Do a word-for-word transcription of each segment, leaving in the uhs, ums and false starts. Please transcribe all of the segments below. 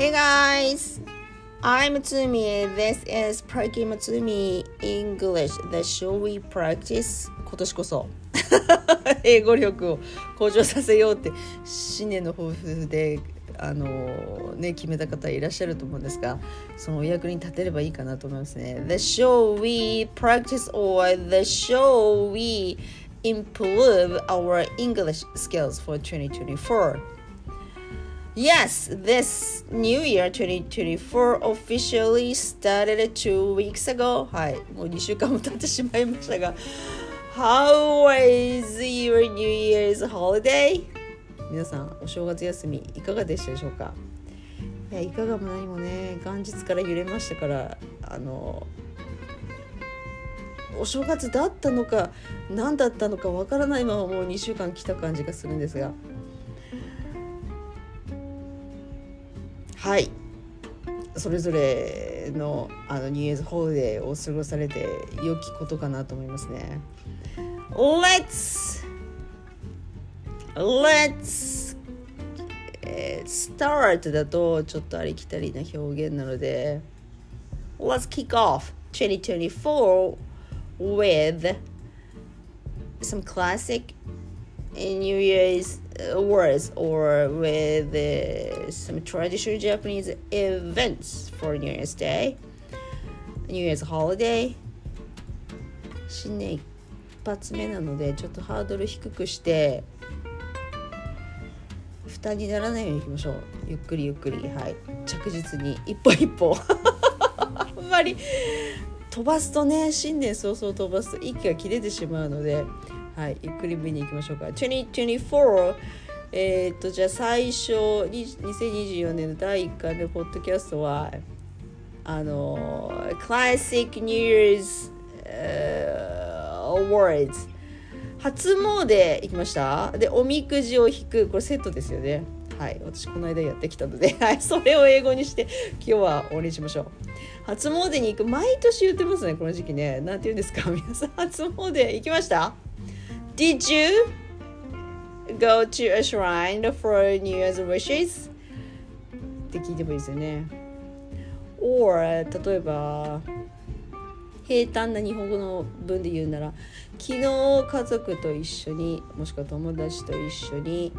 Hey guys, I'm Matsumi. This is Praki Matsumi English. The show we practice. 今年こそ英語力を向上させようって新年の抱負であの、ね、決めた方いらっしゃると思うんですが、そのお役に立てればいいかなと思いますね。The show we practice or the show we improve our English skills for twenty twenty-four.Yes, this new year twenty twenty-four officially started two weeks ago. はい、もうにしゅうかんも経ってしまいましたが How was your New Year's holiday? 皆さん、お正月休みいかがでしたでしょうか？いや、いかがも何もね、元日から揺れましたから、あのお正月だったのか何だったのかわからないままもうにしゅうかん来た感じがするんですが、はい、それぞれのあのニューイヤーズホールデーを過ごされて良きことかなと思いますね。Let's Let's start だとちょっとありきたりな表現なので Let's kick off twenty twenty-four with some classic New Year's words or with uh, some traditional Japanese events for New Year's Day, New Year's holiday. 新年一発目なのでちょっとハードル低くして負担にならないようにいきましょう。ゆっくりゆっくり、はい、着実に一歩一歩あんまり飛ばすとね、新年早々飛ばすと息が切れてしまうので、はい、ゆっくり見に行きましょうか。twenty twenty-four、えー、っとじゃあ最初にせんにじゅうよねんのだいいっかいめポッドキャストはあのクラシックニュースアワード初詣行きました。でおみくじを引く、これセットですよね。はい、私この間やってきたので、はい、それを英語にして今日は終わりにしましょう。初詣に行く、毎年言ってますねこの時期ね。なんて言うんですか皆さん、初詣行きました？ Did you go to a shrine for New Year's wishes? って聞いてもいいですよね。 or 例えば平坦な日本語の文で言うなら、昨日家族と一緒にもしくは友達と一緒に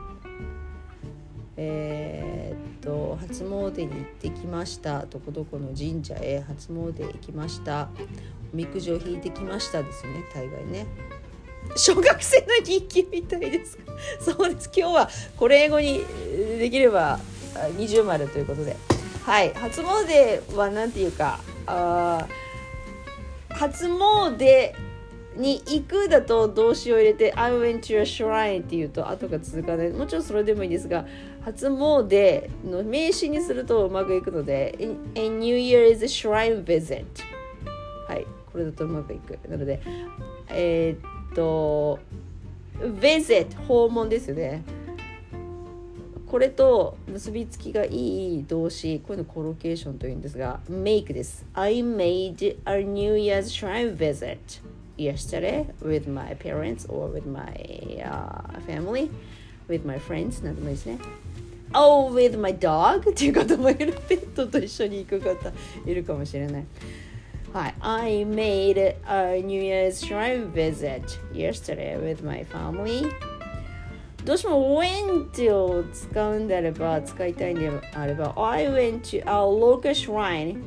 えー、っと初詣に行ってきました。どこどこの神社へ初詣行きました。おみくじを引いてきましたですよね、大概ね。小学生の日記みたいですか？そうです。今日はこれ英語にできれば二重丸ということで、はい、初詣はなんていうか、あ初詣に行くだと動詞を入れて I went to a shrine っていうと後が続かない。もちろんそれでもいいですが、初詣の名詞にするとうまくいくので A New Year's shrine visit、 はい、これだとうまくいく。なのでえー、っと visit 訪問ですよね。これと結びつきがいい動詞、こういうのコロケーションというんですが make です。 I made a New Year's shrine visit yesterday with my parents or with my、uh, family, with my friends なんでもいいですね。 Oh, with my dog っていう方もいる。ペットと一緒に行く方いるかもしれない。はい、I made a New Year's shrine visit yesterday with my family。 どうしても went を使うんであれば、使いたいんであれば I went to a local shrine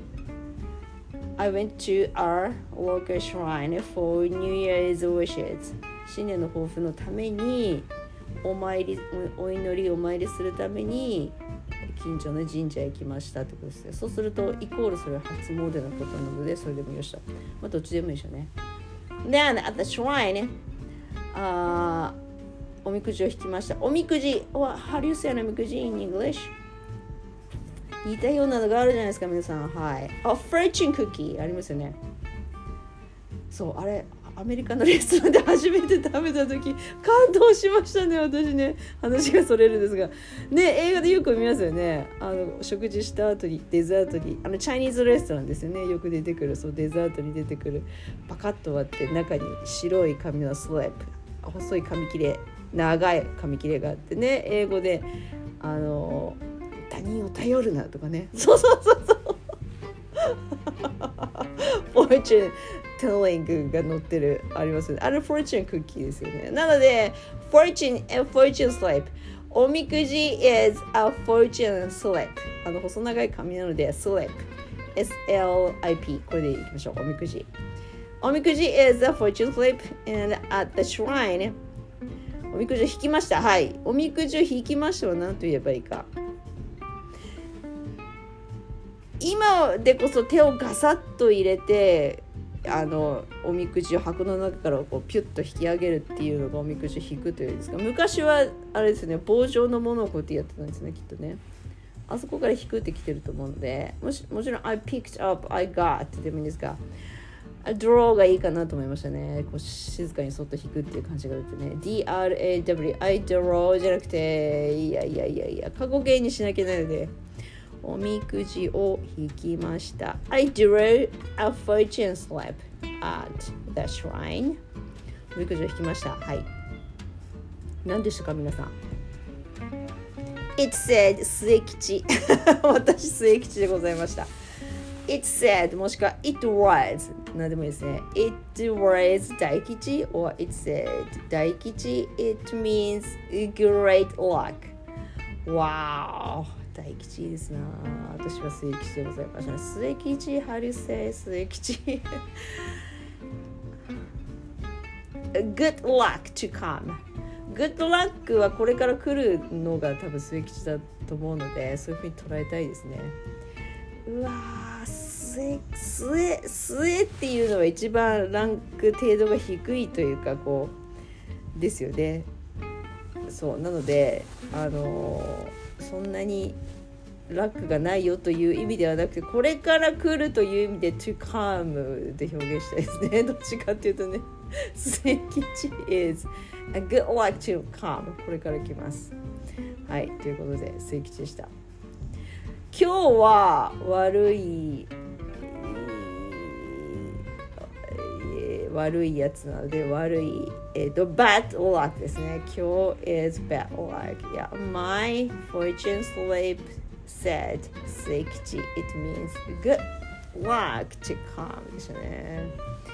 I went to our local shrine for New Year's wishes。 新年の抱負のためにお参り、お祈りお参りするために近所の神社へ行きましたってことですね。そうするとイコールそれは初詣のことなので、それでもよしと。まあどっちでもいいでしょうね。Then at the shrine、uh, おみくじを引きました。おみくじは How do you say おみくじ in English？似たようなのがあるじゃないですか皆さん。はい。あ、フォーチュンクッキーありますよね。そう、あれアメリカのレストランで初めて食べた時感動しましたね。私ね、話がそれるんですがね、映画でよく見ますよね。あの食事した後にデザートに、あのチャイニーズレストランですよね、よく出てくる。そうデザートに出てくるパカッと割って中に白い紙のスライプ、細い紙切れ、長い紙切れがあってね、英語であの他人を頼るなとかね、そうそうそうそうfortune telling が載ってるありますよね。あれ fortune クッキーですよね。なので fortune and fortune slip、 おみくじ is a fortune slip、 あの細長い紙なので slip S L I P、 これでいきましょう。おみくじおみくじ is a fortune slip and at the shrine、 おみくじを引きました。はい、おみくじを引きましたは何と言えばいいか。今でこそ手をガサッと入れてあのおみくじを箱の中からこうピュッと引き上げるっていうのがおみくじを引くというんですか。昔はあれですね、棒状のものをこうやってやってたんですね、きっとね。あそこから引くってきてると思うので、もしもちろん I picked up, I got ってでもいいんですが、draw がいいかなと思いましたね。こう静かにそっと引くっていう感じが出てね、 ディーアールエーダブリュー I draw じゃなくて、いやいやいやいや過去形にしなきゃいけないので、おみくじを引きました。 I drew a fortune slip at the shrine。 おみくじを引きました。はい、何でしたか皆さん。 It said 末吉私末吉でございました。 It said もしくは It was 何でもいいですね。 It was 大吉 or It said 大吉。 It means great luck。 Wow、大吉ですな。私は末吉でございました。末吉、how do you say 末吉Good luck to come。 Good luck はこれから来るのが多分末吉だと思うので、そういう風に捉えたいですね。うわー、末末末っていうのは一番ランク程度が低いというかこうですよね。そうなのであのー、そんなにラックがないよという意味ではなくて、これから来るという意味で to come で表現したいですね。どっちかっていうとね、末吉 is a good luck to come、 これから来ます。はい、ということで末吉でした。今日は悪い悪いやつなので悪い、えーと、bad luck ですね。今日 is bad luck。 Yeah, my fortune slip said 末吉 it means good luck to come でしたね。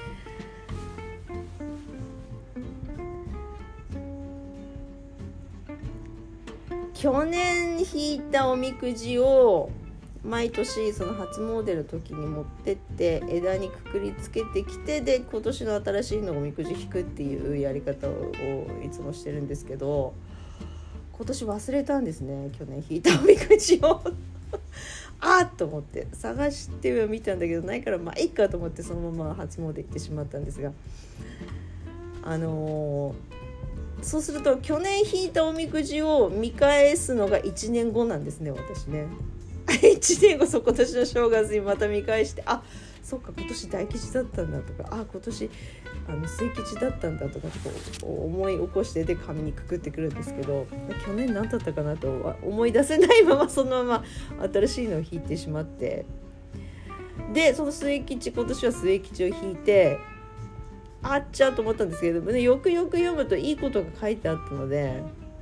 去年引いたおみくじを毎年その初詣の時に持ってって枝にくくりつけてきて、で今年の新しいのをおみくじ引くっていうやり方をいつもしてるんですけど、今年忘れたんですね。去年引いたおみくじをあっと思って探してはみたんだけどないから、まあいいかと思ってそのまま初詣行ってしまったんですが、あのーそうすると去年引いたおみくじを見返すのがいちねんごなんですね、私ね。いちねんご、そう今年の正月にまた見返して、あ、そっか今年大吉だったんだとか、あ、今年あの末吉だったんだとかと思い起こしてで紙にくくってくるんですけど、去年何だったかなと思い出せないままそのまま新しいのを引いてしまって、でその末吉、今年は末吉を引いてあっちゃうと思ったんですけど、ね、よくよく読むといいことが書いてあったので、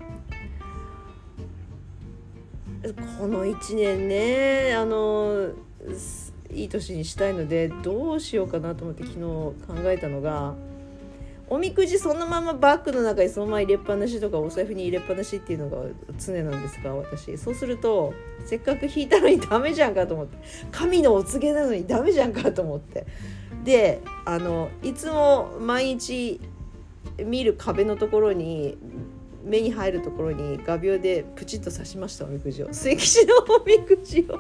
このいちねんねあのいい年にしたいのでどうしようかなと思って昨日考えたのが、おみくじそのままバッグの中にそのまま入れっぱなしとかお財布に入れっぱなしっていうのが常なんですが、私そうするとせっかく引いたのにダメじゃんかと思って、神のお告げなのにダメじゃんかと思って、であのいつも毎日見る壁のところに目に入るところに画鋲でプチッと刺しました、おみくじを、末吉のおみくじを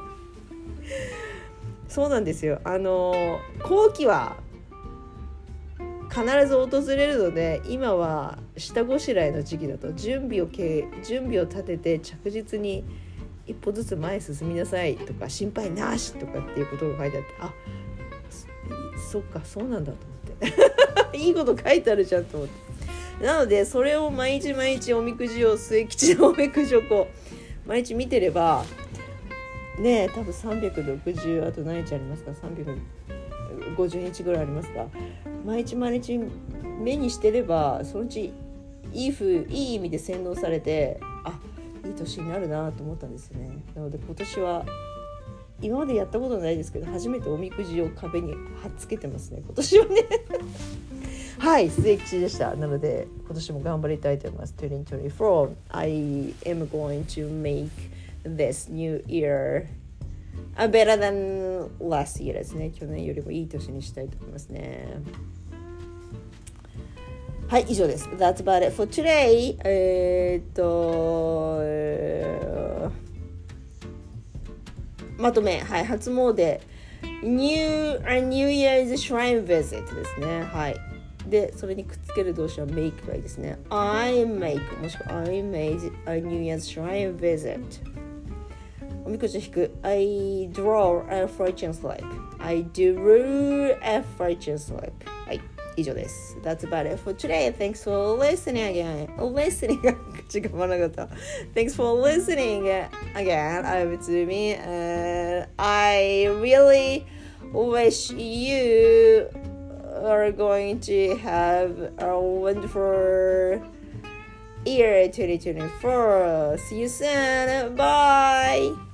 そうなんですよ。あの後期は必ず訪れるので、今は下ごしらえの時期だと準備を準備を立てて着実に一歩ずつ前へ進みなさいとか、心配なしとかっていうことが書いてあって、あ、そっかそうなんだと思っていいこと書いてあるじゃんと思って、なのでそれを毎日毎日おみくじを末吉のおみくじをこう毎日見てればねえ、多分さんびゃくろくじゅうあと何日ありますか、さんびゃくごじゅうにちぐらいありますか、毎日毎日目にしてればそのうちいい風いい意味で洗脳されて、あ、 いい年になるなと思ったんですよね。なので今年は今までやったことないですけど初めておみくじを壁に貼っつけてますね今年はねはい末吉でした。なので今年も頑張りたいと思います。にせんにじゅうよん I am going to make this new year better than last year ですね。去年よりもいい年にしたいと思いますね。はい、以上です。That's about it for today. えーっと、えー、まとめ、はい、初詣 New, New Year's Shrine Visit ですね。はい。で、それにくっつける動詞は make がいいですね。I make もしくは I made a New Year's Shrine Visit。おみくじ引く I draw a fortune slip. I drew a fortune slip. はい。以上です。That's about it for today. Thanks for listening again. Listening 口が回らなかった。Thanks for listening again. I'm Tsumi and I really wish you are going to have a wonderful year twenty twenty-four. See you soon. Bye.